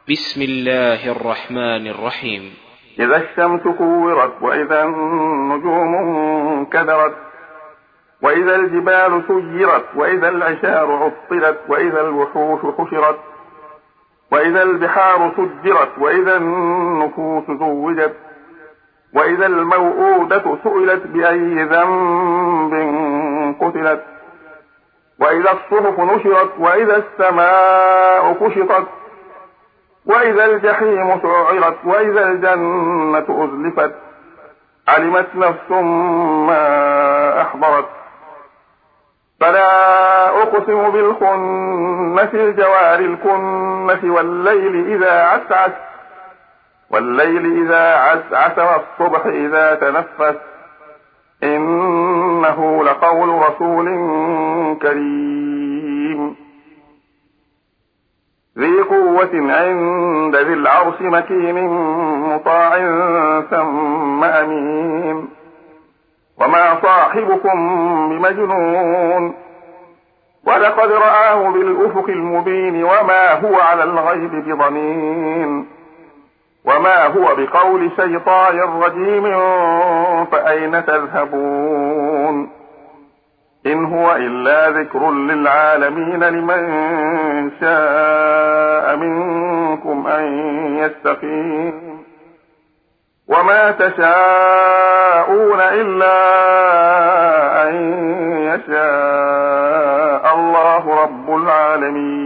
بسم الله الرحمن الرحيم. إذا الشمس كورت وإذا النجوم انكدرت وإذا الجبال سيرت وإذا العشار عطلت وإذا الوحوش حشرت وإذا البحار سجرت وإذا النفوس زوجت وإذا الموءودة سئلت بأي ذنب قتلت وإذا الصحف نشرت وإذا السماء كشطت وإذا الجحيم سعرت وإذا الجنة أزلفت علمت نفس ما أحضرت فلا أقسم بالخنس الجوار الكنس والليل إذا عسعس والصبح إذا تنفس إنه لقول رسول كريم ذي قوة عند ذي العرش مكين مطاع ثم أمين وما صاحبكم بمجنون ولقد رآه بالأفق المبين وما هو على الغيب بضنين وما هو بقول شيطان رجيم فأين تذهبون إن هو إلا ذكر للعالمين لمن شاء منكم أن يستقيم وما تشاءون إلا أن يشاء الله رب العالمين.